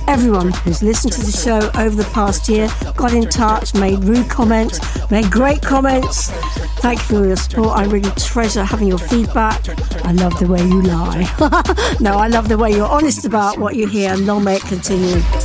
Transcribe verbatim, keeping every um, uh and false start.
everyone who's listened to the show over the past year, got in touch, made rude comments, made great comments. Thank you for your support. I really treasure having your feedback. I love the way you lie. No, I love the way you're honest about what you hear, and long may it continue.